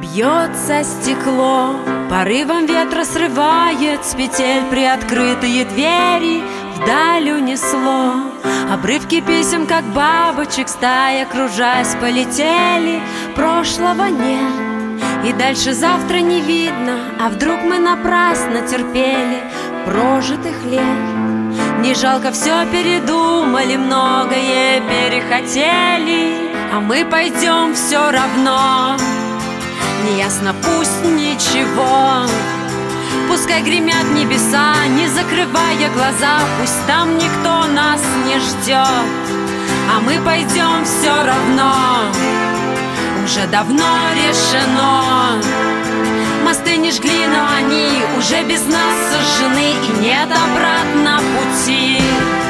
Бьется стекло, порывом ветра срывает с петель приоткрытые двери. Вдаль унесло обрывки писем, как бабочек стая, кружась, полетели. Прошлого нет, и дальше завтра не видно. А вдруг мы напрасно терпели прожитых лет? Не жалко, все передумали, многое перехотели. А мы пойдем все равно. Неясно, пусть ничего. Пускай гремят небеса, не закрывая глаза. Пусть там никто нас не ждет. А мы пойдем все равно. Уже давно решено. Мосты не жгли, но они уже без нас сожжены. И нет обратно пути.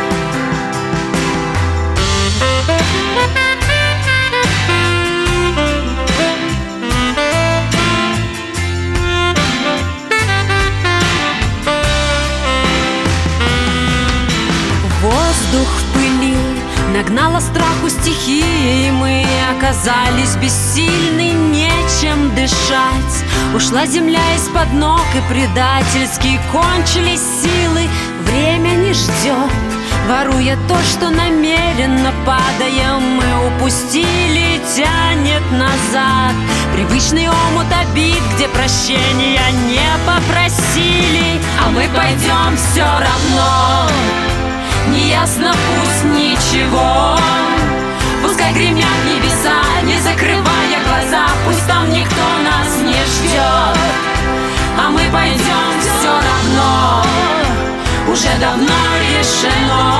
Воздух в пыли нагнала страху стихии, и мы оказались бессильны, нечем дышать. Ушла земля из-под ног, и предательски кончились силы. Время не ждет, воруя то, что намеренно падая мы упустили, тянет назад. Привычный омут обид, где прощения не попросили. А мы пойдем все равно. Неясно, пусть ничего. Пускай гремят небеса, не закрывая глаза. Пусть там никто нас не ждет. А мы пойдем все равно. Уже давно решено.